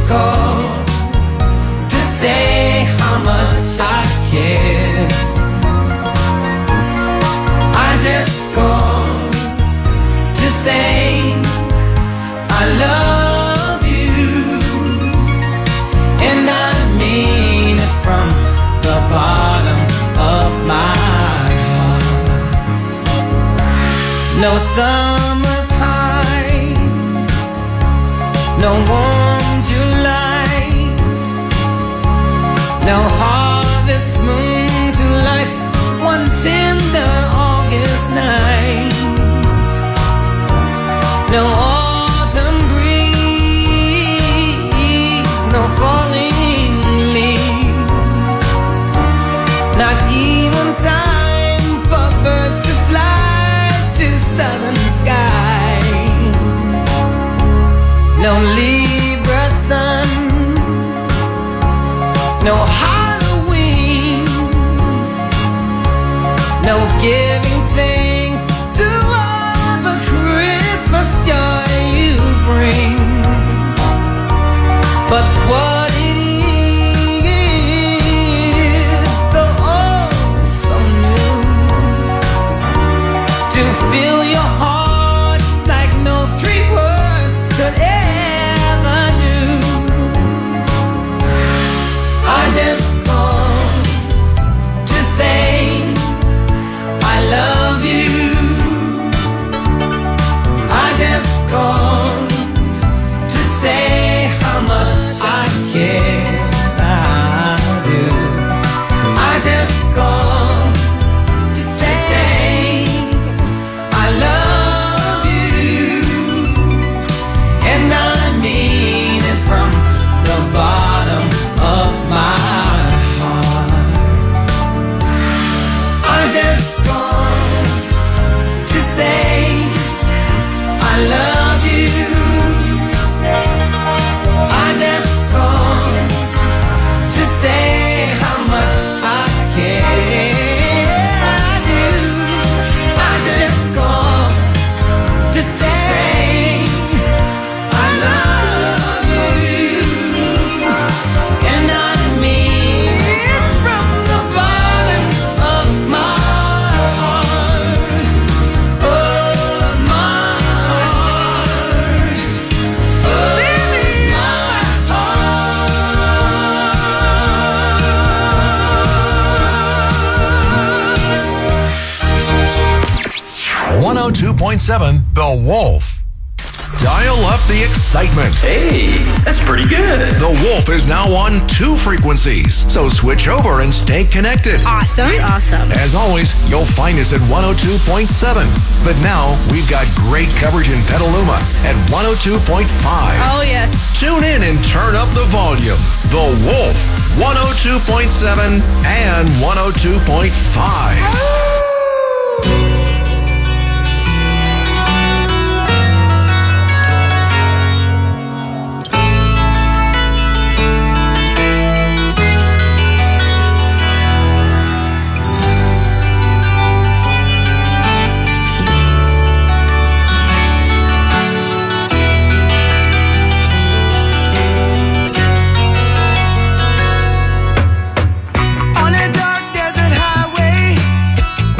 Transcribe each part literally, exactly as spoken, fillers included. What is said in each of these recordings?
called to say how much I care. I just called to say I love you, and I mean it from the bottom of my heart. No summer's high, no warm July, no harvest moon to light one tender August night, no autumn breeze, no falling leaves, not even time for birds to fly to southern sky, no Libra sun, no Halloween, no giving thanks to all the Christmas joy you bring. But what it is, so oh so new, to fill your heart like no three words could ever do. I just called to say I love you. I just called to say how much I care. I do. I just called to say I love you, and I mean it from the bottom of my heart. I just called to say I love you. I just called to say how much I care. I do. I just called to say I love you, and I mean it from the bottom of my heart, of my heart, of my heart. one oh two point seven The Wolf. Dial up the excitement. Hey, that's pretty good. The Wolf is now on two frequencies, so switch over and stay connected. Awesome. Awesome. As always, you'll find us at one oh two point seven. But now, we've got great coverage in Petaluma at one oh two point five. Oh, yes. Tune in and turn up the volume. The Wolf, one oh two point seven and one oh two point five. On a dark desert highway,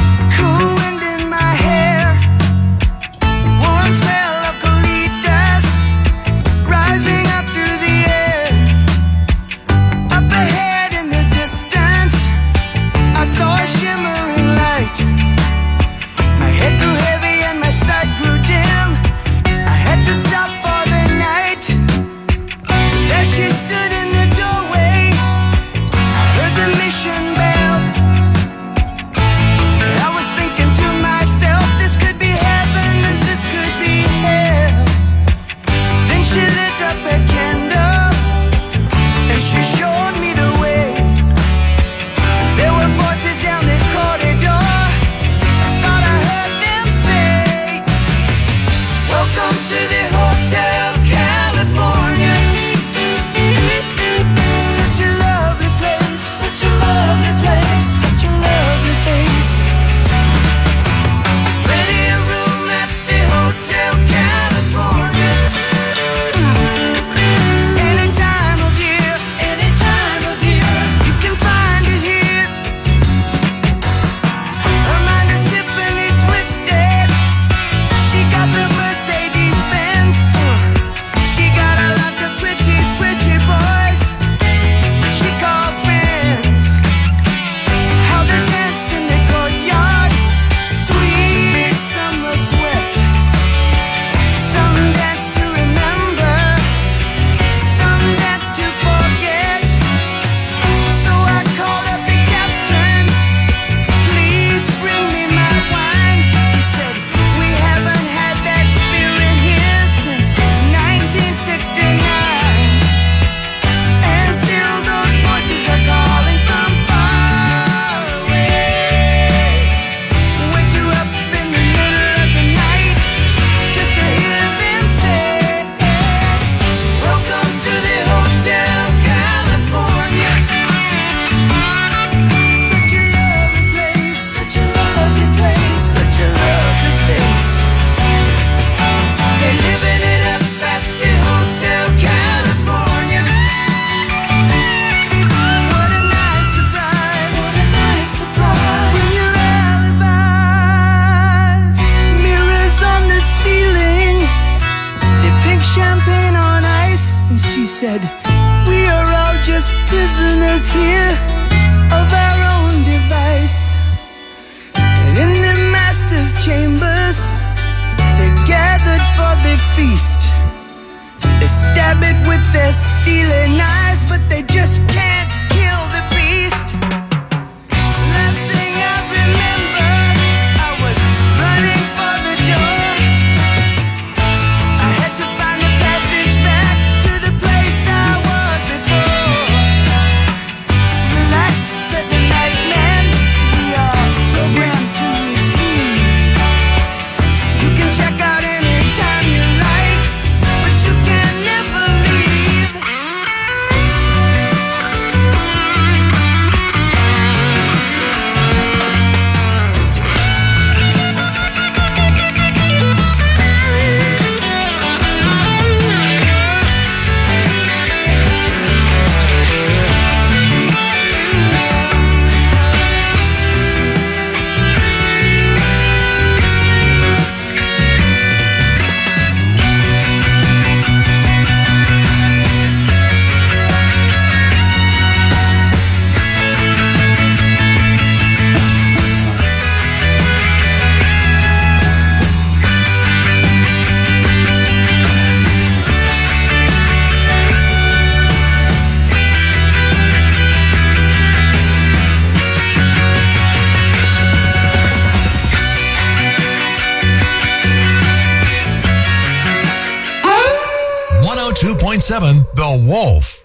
said, we are all just prisoners here of our own device. And in the master's chambers, they're gathered for the feast. They stab it with their steely knives, but they just can't kill the beast. Last thing I remember, I was running for the door. I had to find a passage back to the place I was before. Relax, said the night man, we are programmed to receive. You can check out anytime you like, but you can never leave. one oh two point seven The Wolf.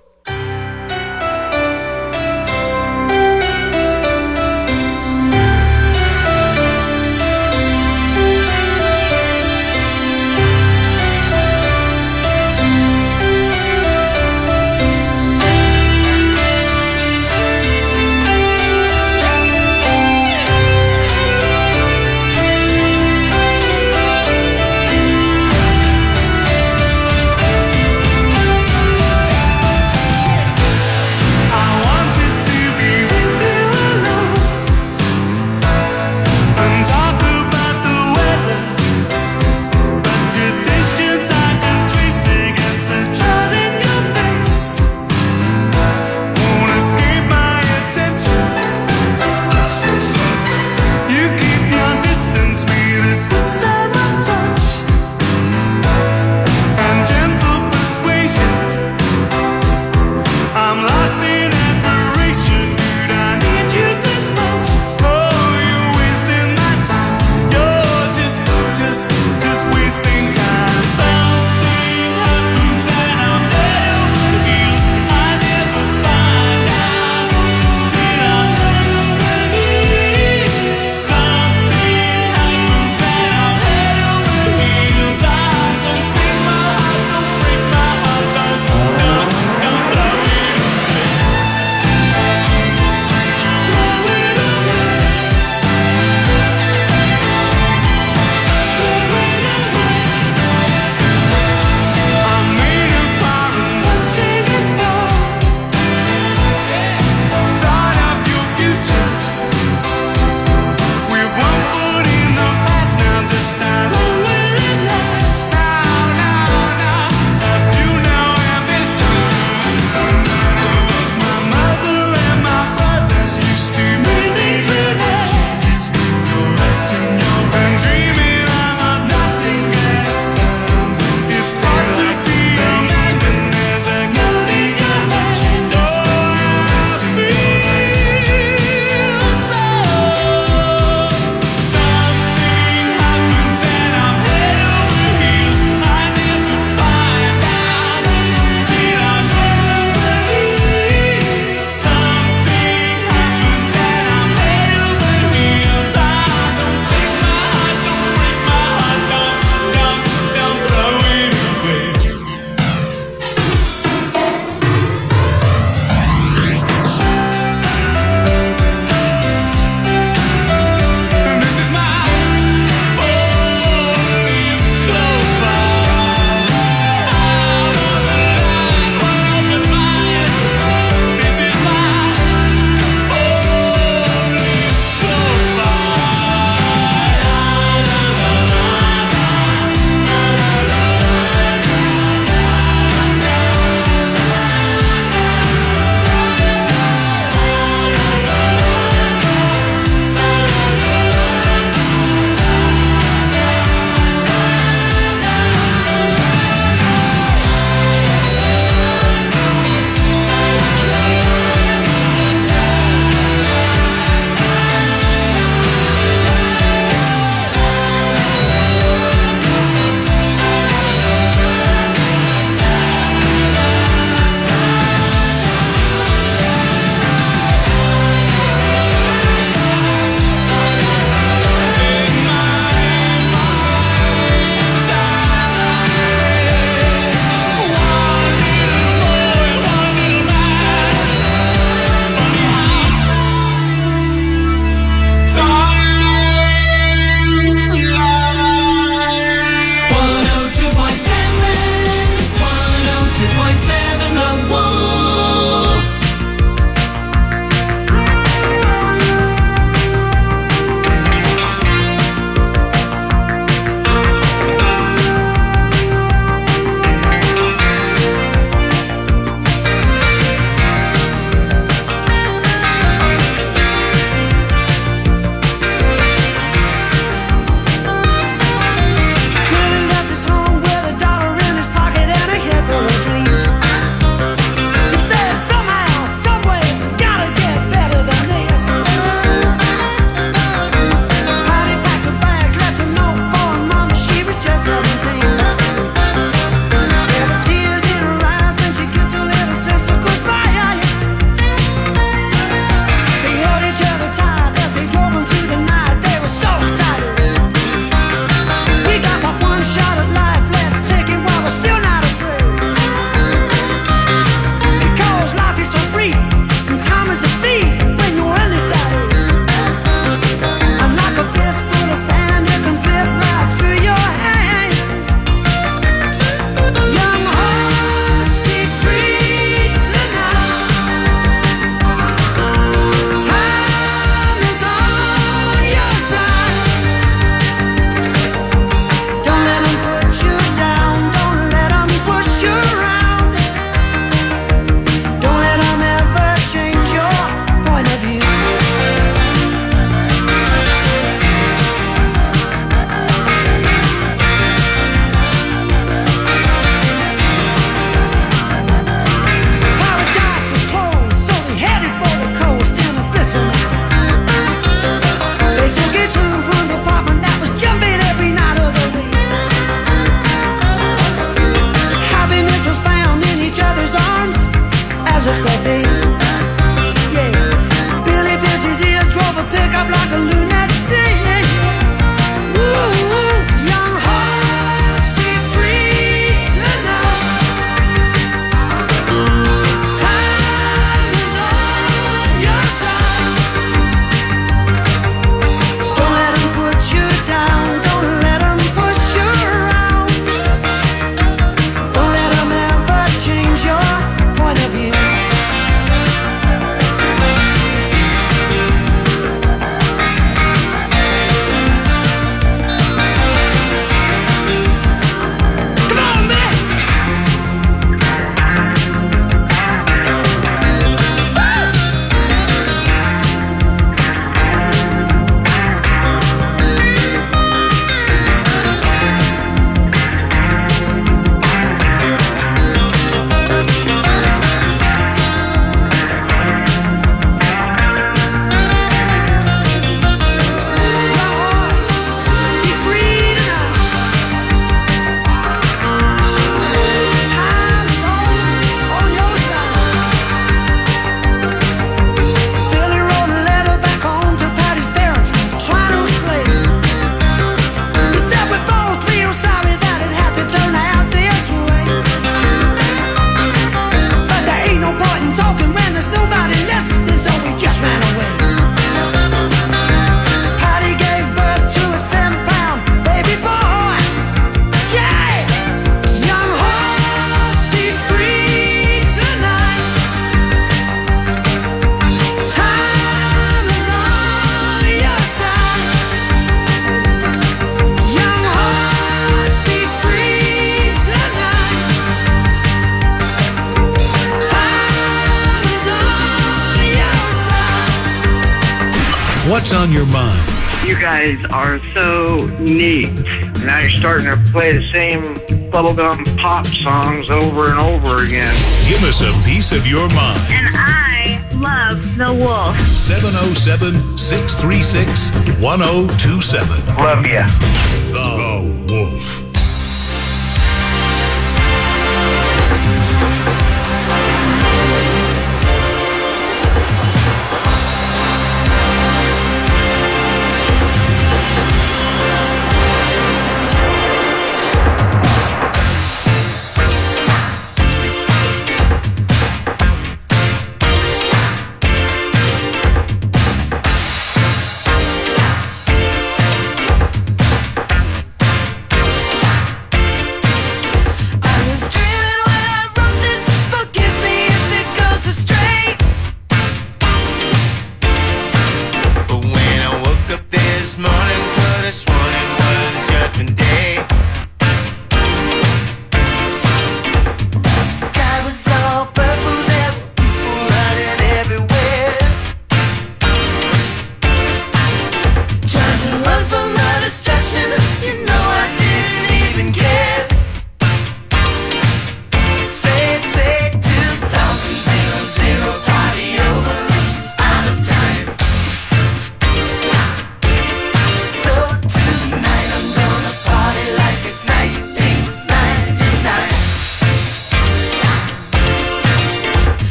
What's on your mind? You guys are so neat. Now you're starting to play the same bubblegum pop songs over and over again. Give us a piece of your mind. And I love The Wolf. seven oh seven, six three six, one oh two seven. Love ya. The Wolf.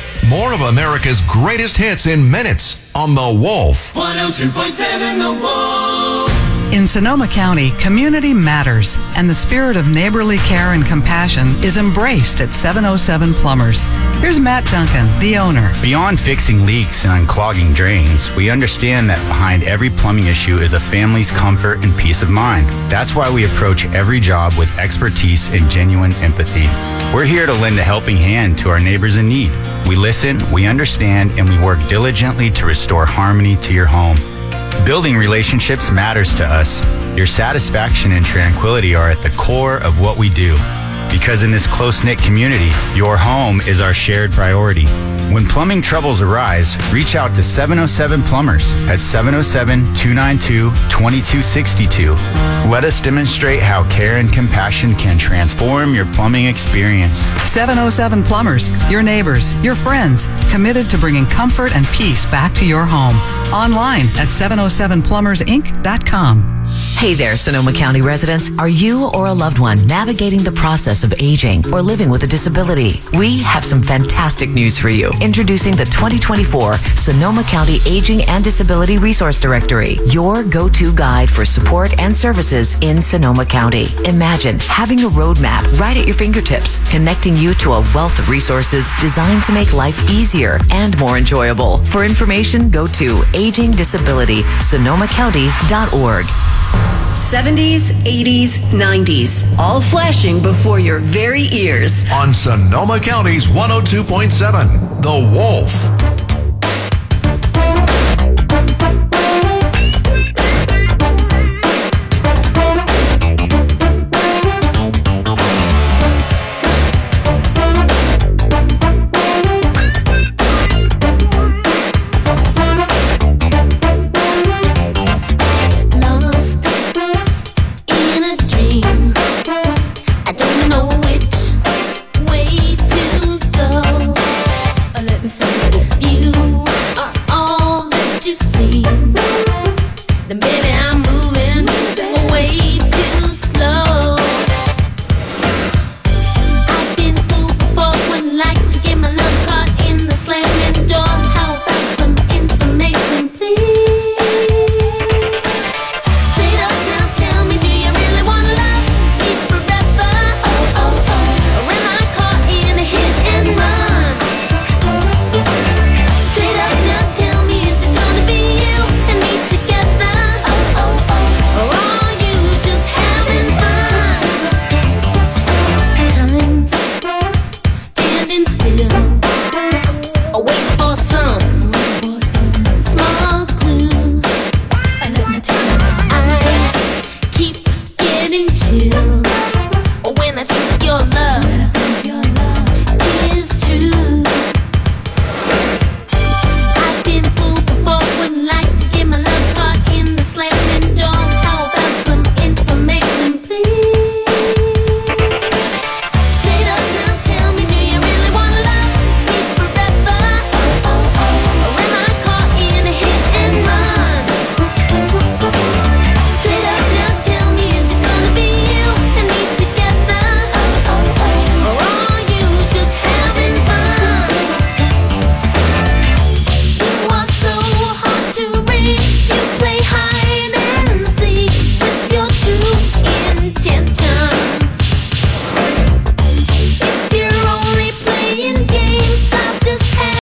More of America's greatest hits in minutes on The Wolf. one oh two point seven The Wolf. In Sonoma County, community matters, and the spirit of neighborly care and compassion is embraced at seven oh seven Plumbers. Here's Matt Duncan, the owner. Beyond fixing leaks and unclogging drains, we understand that behind every plumbing issue is a family's comfort and peace of mind. That's why we approach every job with expertise and genuine empathy. We're here to lend a helping hand to our neighbors in need. We listen, we understand, and we work diligently to restore harmony to your home. Building relationships matters to us. Your satisfaction and tranquility are at the core of what we do. Because in this close-knit community, your home is our shared priority. When plumbing troubles arise, reach out to seven oh seven Plumbers at seven oh seven, two nine two, two two six two. Let us demonstrate how care and compassion can transform your plumbing experience. seven oh seven Plumbers, your neighbors, your friends, committed to bringing comfort and peace back to your home. Online at seven oh seven plumbers inc dot com. Hey there, Sonoma County residents. Are you or a loved one navigating the process of aging or living with a disability? We have some fantastic news for you. Introducing the twenty twenty-four Sonoma County Aging and Disability Resource Directory, your go-to guide for support and services in Sonoma County. Imagine having a roadmap right at your fingertips, connecting you to a wealth of resources designed to make life easier and more enjoyable. For information, go to aging disability sonoma county dot org. seventies, eighties, nineties, all flashing before your very ears. On Sonoma County's one oh two point seven, The Wolf. I don't know which way to go. Let me say